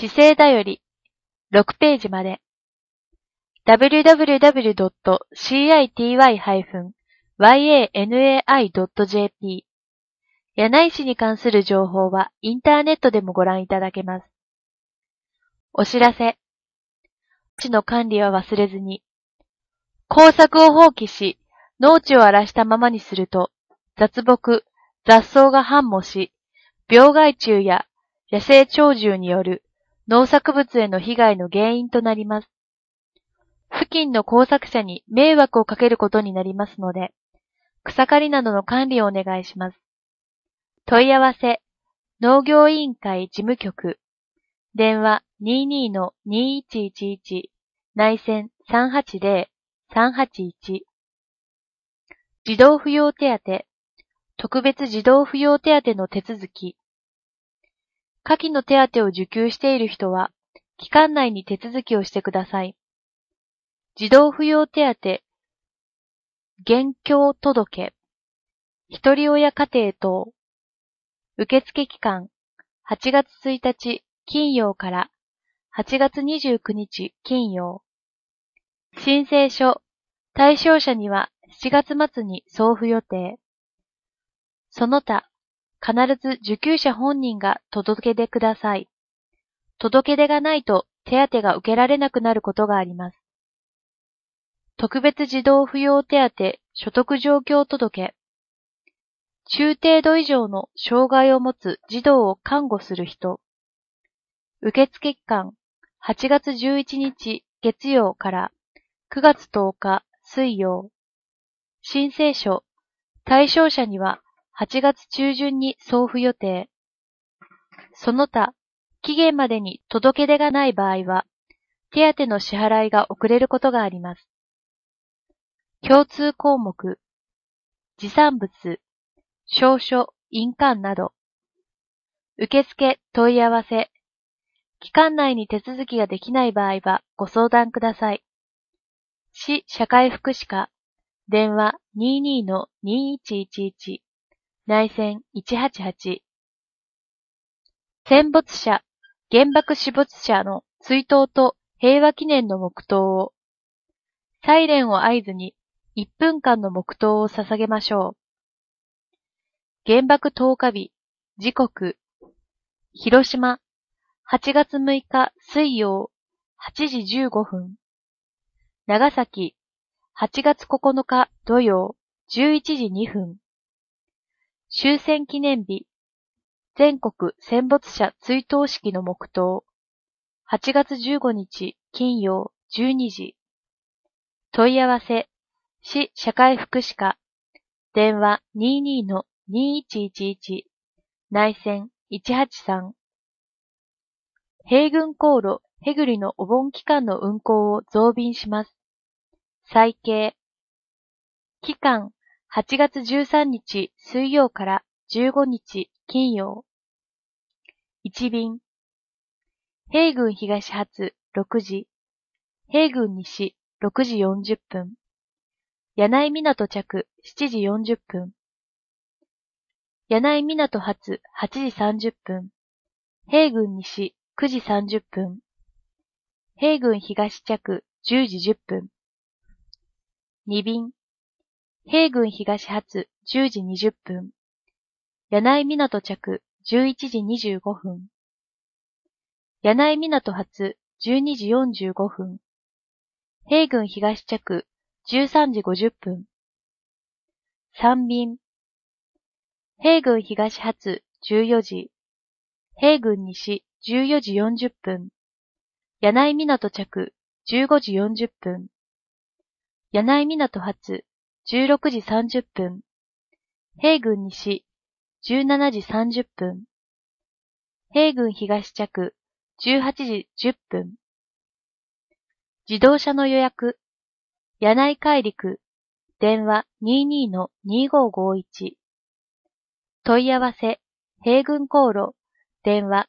姿勢だより6ページまで www.city-yanai.jp 柳井市に関する情報はインターネットでもご覧いただけます。お知らせ。農地の管理は忘れずに。耕作を放棄し、農地を荒らしたままにすると、雑木、雑草が繁茂し、病害虫や野生鳥獣による農作物への被害の原因となります。付近の耕作者に迷惑をかけることになりますので、草刈りなどの管理をお願いします。問い合わせ、農業委員会事務局、電話 22-2111 内線 380-381 児童扶養手当、特別児童扶養手当の手続き。下記の手当を受給している人は、期間内に手続きをしてください。児童扶養手当、現況届、ひとり親家庭等、受付期間、8月1日金曜から8月29日金曜。申請書、対象者には7月末に送付予定。その他、必ず受給者本人が届け出ください。届け出がないと手当が受けられなくなることがあります。特別児童扶養手当所得状況届。中程度以上の障害を持つ児童を看護する人。受付期間、8月11日月曜から9月10日水曜。申請書、対象者には8月中旬に送付予定。その他、期限までに届け出がない場合は、手当の支払いが遅れることがあります。共通項目、持産物、証書、印鑑など。受付問い合わせ。期間内に手続きができない場合はご相談ください。市社会福祉課、電話 22-2111 内線188。戦没者、原爆死没者の追悼と平和記念の黙祷を、サイレンを合図に1分間の黙祷を捧げましょう。原爆投下日、時刻、広島、8月6日水曜、8時15分。長崎、8月9日土曜、11時2分。終戦記念日、全国戦没者追悼式の黙祷。8月15日金曜12時。問い合わせ、市社会福祉課。電話 22-2111 内線183。平郡航路へぐりのお盆期間の運行を増便します。再掲。期間8月13日水曜から15日金曜。1便。平郡東発6時。平郡西6時40分。柳井港着7時40分。柳井港発8時30分。平郡西9時30分。平郡東着10時10分。2便。平郡東発10時20分。柳井港着11時25分。柳井港発12時45分。平郡東着13時50分。3便。平郡東発14時。平郡西14時40分。柳井港着15時40分。柳井港発16時30分。平郡西17時30分。平郡東着18時10分。自動車の予約。柳井海陸。電話 22-2551。問い合わせ。平郡航路。電話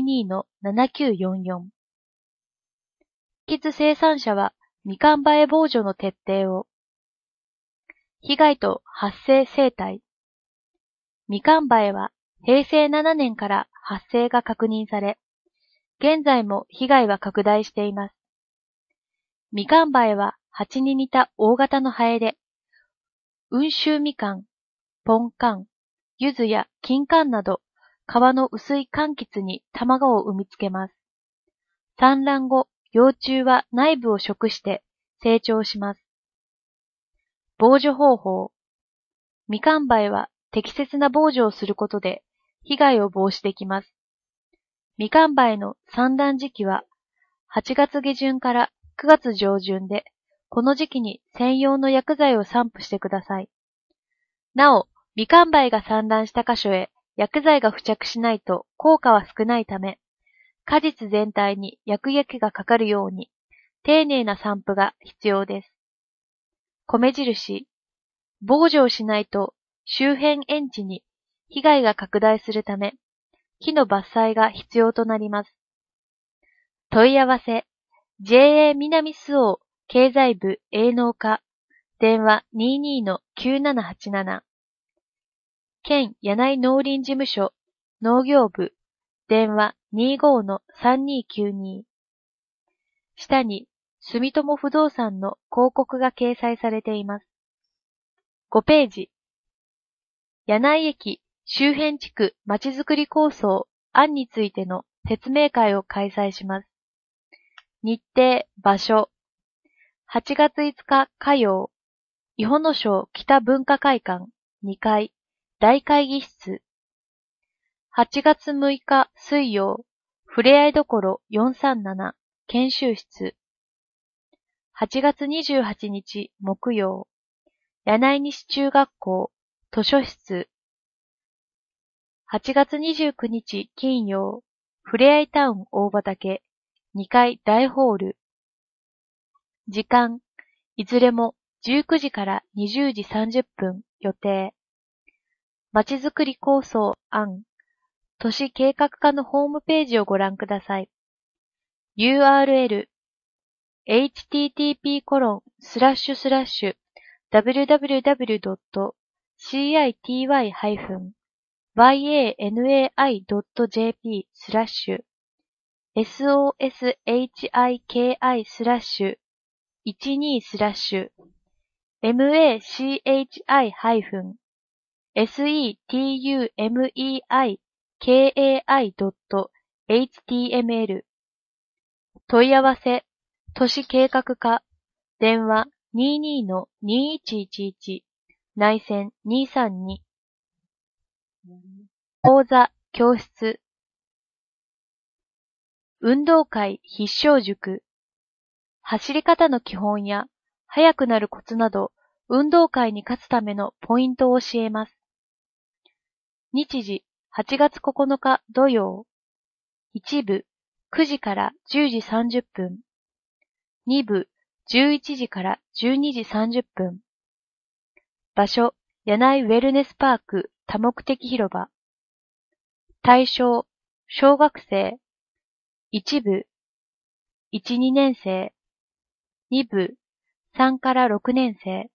22-7944。喫生産者はみかん映え防除の徹底を。被害と発生生態。みかん映えは平成7年から発生が確認され、 現在も被害は拡大しています。みかんバエは蜂に似た大型のハエで、温州みかん、ポンカン、柚子や金柑など、皮の薄い柑橘に卵を産みつけます。産卵後、幼虫は内部を食して成長します。防除方法。みかんバエは適切な防除をすることで被害を防止できます。みかんバエの産卵時期は8月下旬から9月上旬で、この時期に専用の薬剤を散布してください。なお、みかんバエが産卵した箇所へ薬剤が付着しないと効果は少ないため、果実全体に薬液がかかるように、丁寧な散布が必要です。米印。防除をしないと周辺園地に被害が拡大するため、木の伐採が必要となります。問い合わせ。JA 南周防経済部営農課。電話 22-9787。県柳井農林事務所農業部。電話 25-3292。下に、住友不動産の広告が掲載されています。5ページ。柳井駅周辺地区まちづくり構想案についての説明会を開催します。日程、場所。8月5日火曜、伊保野省北文化会館2階大会議室。8月6日水曜、ふれあいどころ437研修室。8月28日木曜、柳井西中学校図書室。8月29日金曜、ふれあいタウン大畑2階大ホール。時間、いずれも19時から20時30分予定。まちづくり構想案、都市計画課のホームページをご覧ください。URL http://www.citi-setumei.html 問い合わせ、都市計画課、電話 22-2111 内線232。講座、教室。運動会必勝塾。走り方の基本や速くなるコツなど、運動会に勝つためのポイントを教えます。日時、8月9日土曜。1部、9時から10時30分。2部、11時から12時30分。場所、柳井ウェルネスパーク多目的広場。対象、小学生。1部、1、2年生。2部、3から6年生。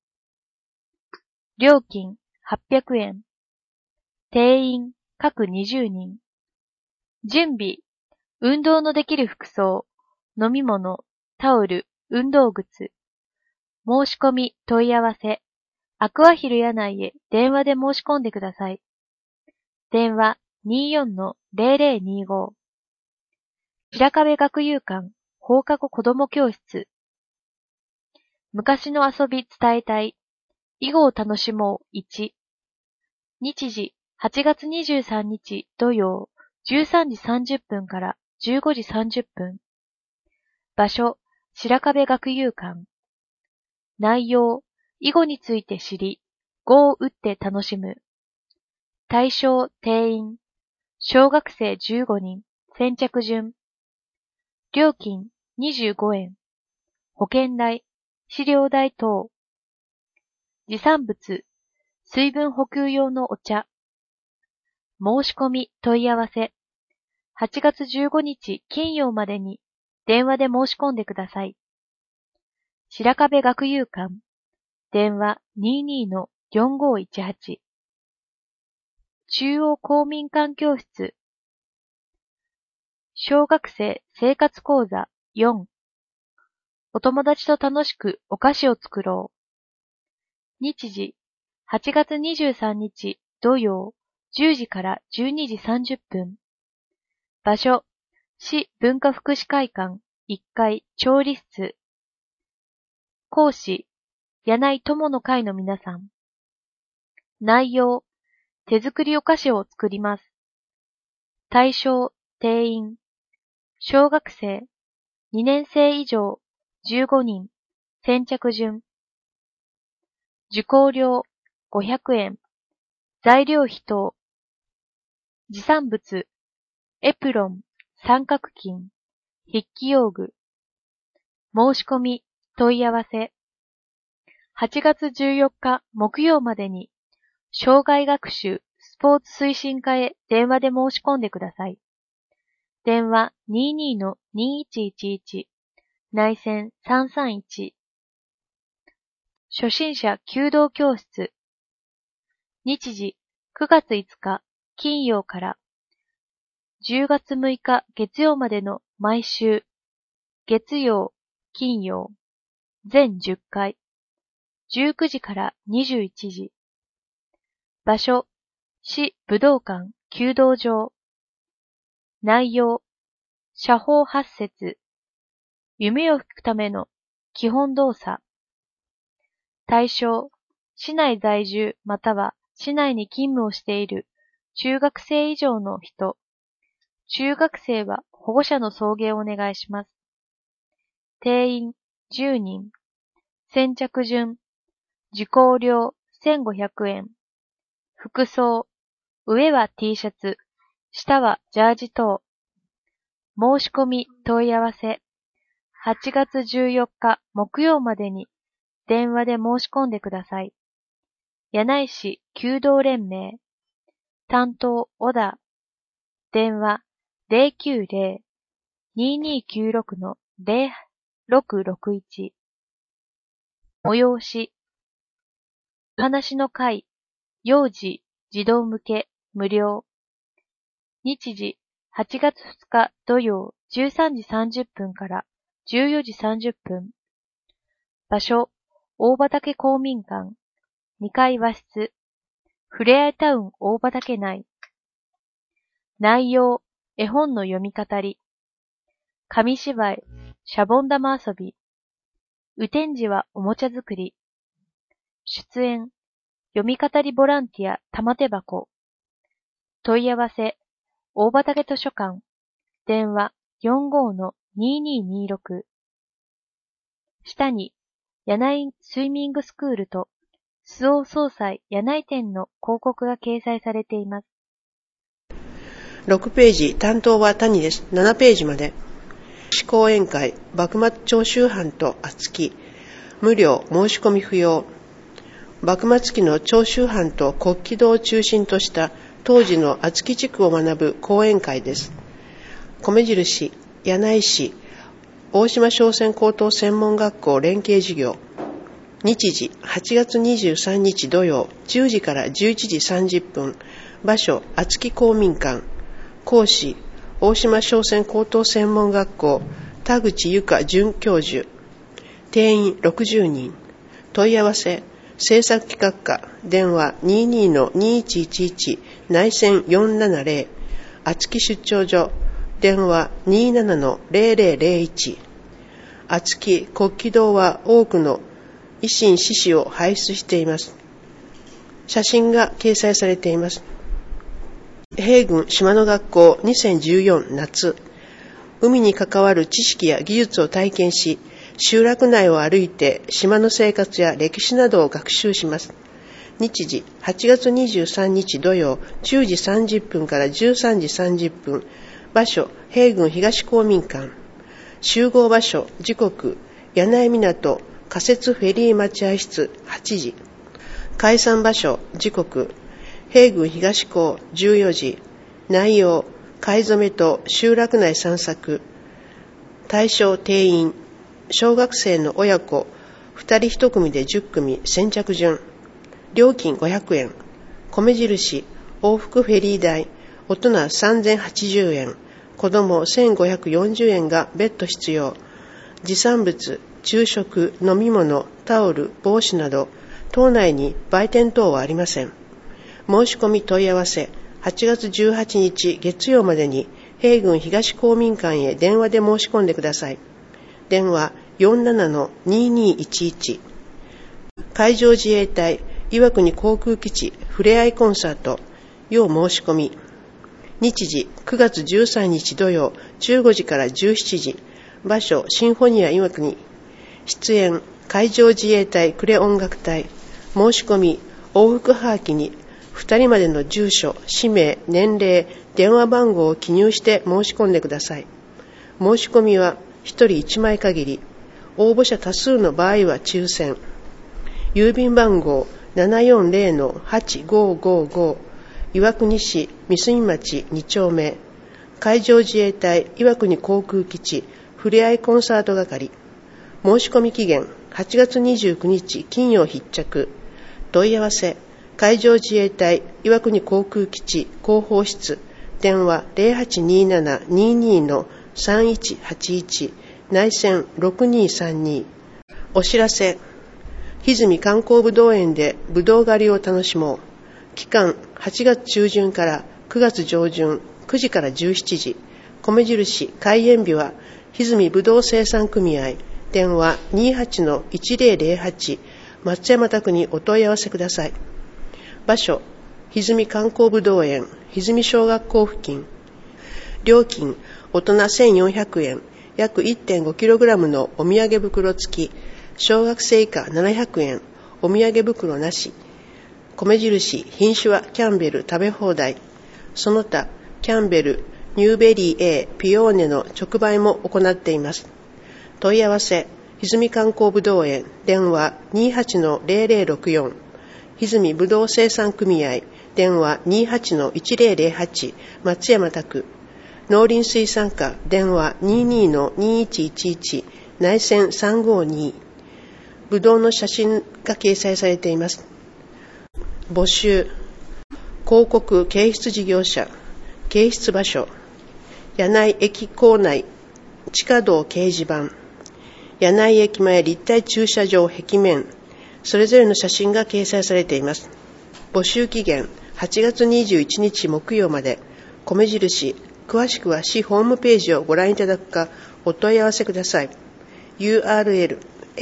料金、800円。定員、各20人。準備、運動のできる服装、飲み物、タオル、運動靴。申し込み、問い合わせ。アクアヒル柳井へ電話で申し込んでください。電話 24-0025。白壁学友館放課後子ども教室。昔の遊び伝えたい。囲碁を楽しもう1。日時8月23日土曜13時30分から15時30分。場所、白壁学友館。内容、囲碁について知り、碁を打って楽しむ。対象、定員。小学生15人、先着順。料金、25円。保険代、飼料代等。持参物、水分補給用のお茶。申し込み、問い合わせ。8月15日金曜までに電話で申し込んでください。白壁学友館。電話 22-4518。中央公民館教室。 小学生生活講座4。お友達と楽しくお菓子を作ろう。日時、8月23日土曜、10時から12時30分。場所、市文化福祉会館1階調理室。講師、柳井友の会の皆さん。内容、手作りお菓子を作ります。対象、定員。小学生、2年生以上、15人。先着順。受講料、500円。材料費等。持参物、エプロン、三角巾、筆記用具。申し込み、問い合わせ。8月14日木曜までに、障害学習スポーツ推進課へ電話で申し込んでください。電話 22-2111 内線331。初心者弓道教室。日時9月5日金曜から10月6日月曜までの毎週月曜、金曜全10回19時から21時。場所、市武道館弓道場。内容、射法8節。弓を吹くための基本動作。対象、市内在住または市内に勤務をしている中学生以上の人。中学生は保護者の送迎をお願いします。定員10人。先着順。受講料1500円。服装。上は T シャツ。下はジャージ等。申し込み問い合わせ。8月14日木曜までに電話で申し込んでください。柳井市弓道連盟。担当小田。電話090-2296-0661。催し。お話の会。幼児、児童向け、無料。日時、8月2日土曜13時30分から14時30分。場所、大畑公民館。2階和室。ふれあいタウン大畑内。内容、絵本の読み語り。紙芝居、シャボン玉遊び。雨天時はおもちゃ作り。出演、読み語りボランティア玉手箱。問い合わせ、大畑図書館。電話45-2226。下に、柳井スイミングスクールと、周防総裁柳井店の広告が掲載されています。 6ページ、担当は谷です。7ページまで。講演会、幕末長州藩と厚木。無料、申し込み不要。幕末期の長州藩と国旗堂を中心とした当時の厚木地区を学ぶ講演会です。米印、柳井市、大島商船高等専門学校連携事業。日時、8月23日土曜、10時から11時30分。場所、厚木公民館。講師、大島商船高等専門学校、田口由香准教授。定員60人。問い合わせ、制作企画課、電話 22-2111 内線470。厚木出張所、電話 27-0001。厚木国旗堂は多くの維新志士を輩出しています。写真が掲載されています。平郡島の学校2014夏。海に関わる知識や技術を体験し、集落内を歩いて島の生活や歴史などを学習します。日時、8月23日土曜、10時30分から13時30分。場所、平郡東公民館。集合場所、時刻、柳井港、仮設フェリー待合室8時。解散場所、時刻、平郡東港14時。内容、買い初めと集落内散策。対象定員、小学生の親子2人1組で10組先着順。料金500円。米印、往復フェリー代、大人3080円。 子供1540円が別途必要。持参物、昼食、飲み物、タオル、帽子など、島内に売店等はありません。申し込み問い合わせ、8月18日月曜までに、平郡東公民館へ電話で申し込んでください。電話 47-2211。海上自衛隊岩国航空基地ふれあいコンサート、要申し込み。日時9月13日土曜15時から17時。場所シンフォニア岩国。出演海上自衛隊呉音楽隊。申し込み往復はがきに2人までの住所、氏名、年齢、電話番号を記入して申し込んでください。申し込みは1人1枚限り。応募者多数の場合は抽選。郵便番号 740-8555 岩国市三隅町2丁目。海上自衛隊岩国航空基地ふれあいコンサート係。申し込み期限8月29日金曜必着。問い合わせ海上自衛隊岩国航空基地広報室。電話 0827-22-3181 内線6232。お知らせ。歪み観光ぶどう園でぶどう狩りを楽しもう。期間8月中旬から9月上旬9時から17時。米印開園日は歪みぶどう生産組合。電話 28-1008 松山宅にお問い合わせください。場所歪み観光ぶどう園歪み小学校付近。料金大人1400円、約 1.5kg のお土産袋付き。小学生以下700円、お土産袋なし。米印品種はキャンベル食べ放題。その他キャンベル、ニューベリー A、ピオーネの直売も行っています。問い合わせ歪み観光ぶどう園。電話 28-0064。歪みぶどう生産組合。電話 28-1008 松山宅。農林水産課。電話 22-2111 内線352。ぶどうの写真が掲載されています。募集。広告掲出事業者。掲出場所。柳井駅構内地下道掲示板。柳井駅前立体駐車場壁面。それぞれの写真が掲載されています。募集期限8月21日木曜まで。米印詳しくは市ホームページをご覧いただくかお問い合わせください。 URL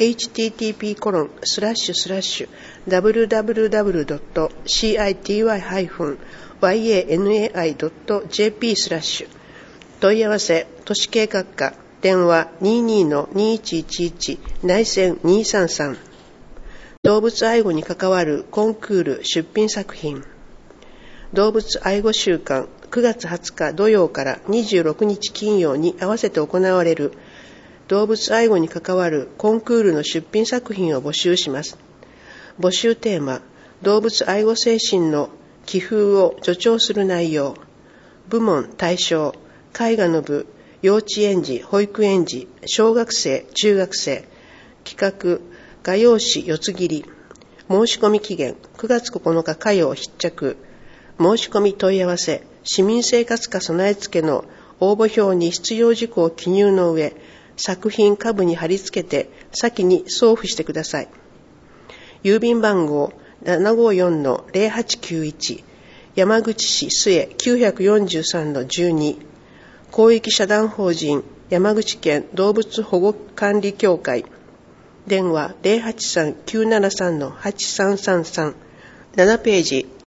http://www.city-yanai.jp/ 問い合わせ都市計画課。電話 22-2111 内線233。動物愛護に関わるコンクール出品作品。動物愛護週間9月20日土曜から26日金曜に合わせて行われる動物愛護に関わるコンクールの出品作品を募集します。募集テーマ、動物愛護精神の気風を助長する内容。部門対象、絵画の部、幼稚園児、保育園児、小学生、中学生。企画、画用紙四つ切り。申し込み期限9月9日火曜必着。申し込み問い合わせ、市民生活課備え付けの応募表に必要事項を記入の上、作品下部に貼り付けて先に送付してください。郵便番号 754-0891 山口市末 943-12 公益社団法人山口県動物保護管理協会。電話 083-973-8333 7ページ